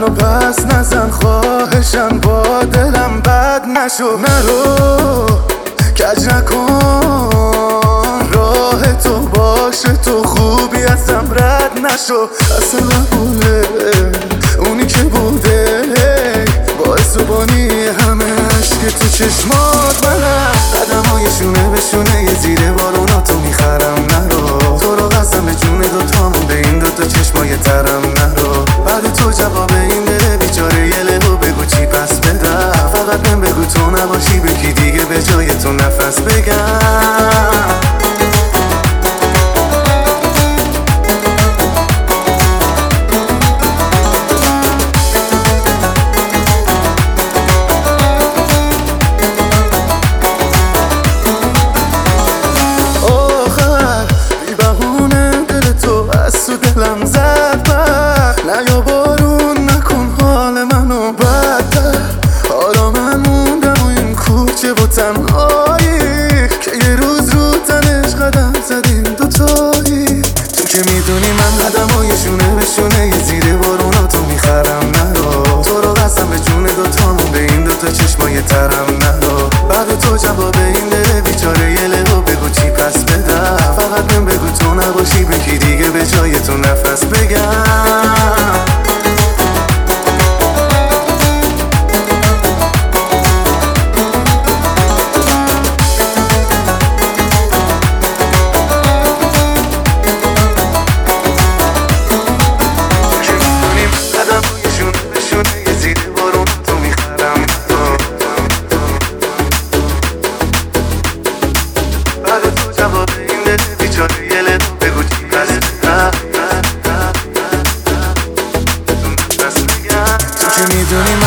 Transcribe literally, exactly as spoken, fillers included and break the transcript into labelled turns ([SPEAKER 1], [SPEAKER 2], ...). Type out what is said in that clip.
[SPEAKER 1] منو پس نزن خواهشم، با دلم بد نشو. نرو کج نکن، راه تو باشه، تو خوبی ازم رد نشو. اصلا نبوده اونی که بوده، باعث و بانی همه عشق تو چشمات منم. قدمای شونه به شونه یه زیر باروناتو میخرم. نرو تو رو قسم به جون دوتامون، به این دوتا چشمای ترم. نرو بعد تو جواب این دل بیچاره یه لهو بگو چی پس بدم. فقط من بگو تو نباشی بکی دیگه به جای تو نفس بگم. دلم زد بر نیا بارون نکن حال منو بدتر. حالا من موندم و این کوچه و تنهایی، که یه روز رو تنش قدم زدیم دوتایی. تو که میدونی من قدمای شونه به شونه یه زیر باروناتو میخرم. نرو تو رو قسم به جون دوتامون، به این دوتا چشمای ترم. نرو بعد تو جواب این دل بیچاره یه لهو بگو چی پس بدم. فقط من بگو تو نباشی بکی دیگه به جای تو نفس بگم. تو که میدونی